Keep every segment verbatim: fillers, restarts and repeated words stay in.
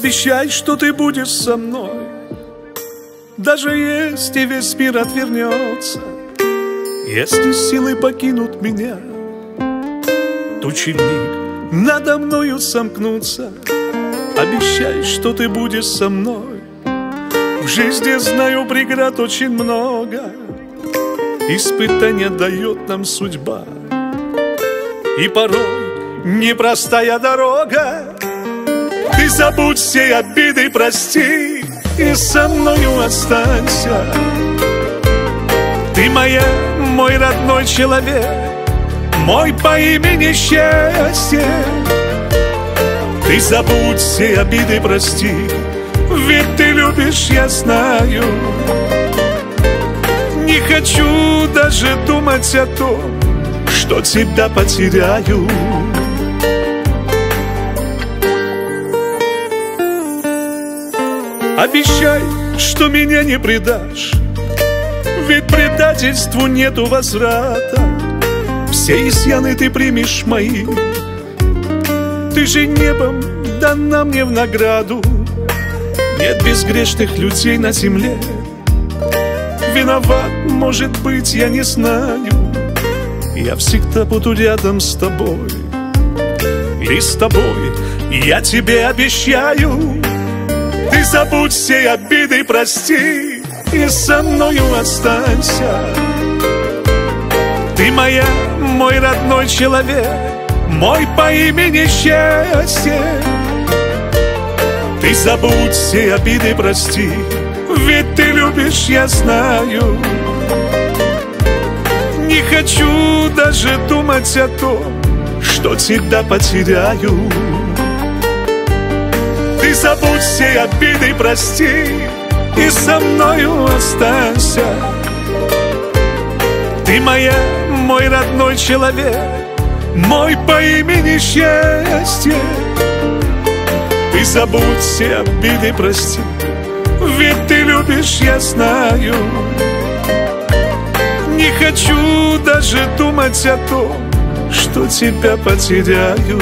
Обещай, что ты будешь со мной, даже если весь мир отвернется, если силы покинут меня, тучи вмиг надо мною сомкнутся. Обещай, что ты будешь со мной. В жизни, знаю, преград очень много, испытания дает нам судьба, и порой непростая дорога. Ты забудь все обиды, прости, и со мною останься. Ты моя, мой родной человек, мой по имени счастье. Ты забудь все обиды, прости, ведь ты любишь, я знаю. Не хочу даже думать о том, что тебя потеряю. Обещай, что меня не предашь, ведь предательству нету возврата. Все изъяны ты примешь мои, ты же небом дана мне в награду. Нет безгрешных людей на земле. Виноват, может быть, я не знаю. Я всегда буду рядом с тобой, и с тобой я тебе обещаю. Ты забудь все обиды, прости, и со мною останься. Ты моя, мой родной человек, мой по имени счастье. Ты забудь все обиды, прости, ведь ты любишь, я знаю. Не хочу даже думать о том, что тебя потеряю. Ты забудь все обиды, прости, и со мною останься. Ты моя, мой родной человек, мой по имени счастье. Ты забудь все обиды, прости, ведь ты любишь, я знаю. Не хочу даже думать о том, что тебя потеряю.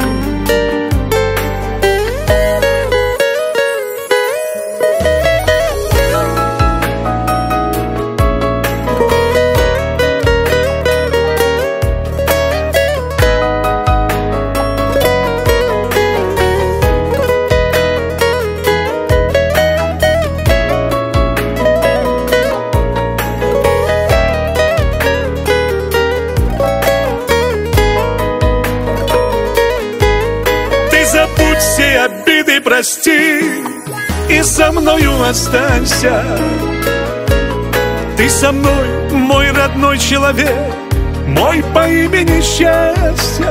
Забудь все обиды, прости, и со мною останься. Ты со мной, мой родной человек, мой по имени счастье.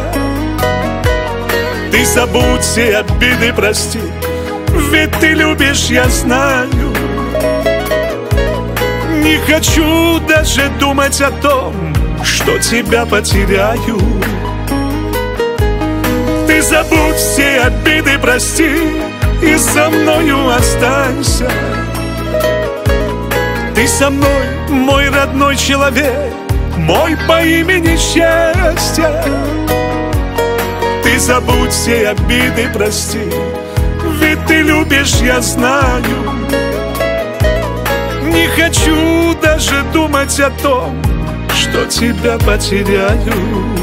Ты забудь все обиды, прости, ведь ты любишь, я знаю. Не хочу даже думать о том, что тебя потеряю. Ты забудь все обиды, прости, и со мною останься. Ты со мной, мой родной человек, мой по имени счастье. Ты забудь все обиды, прости, ведь ты любишь, я знаю. Не хочу даже думать о том, что тебя потеряю.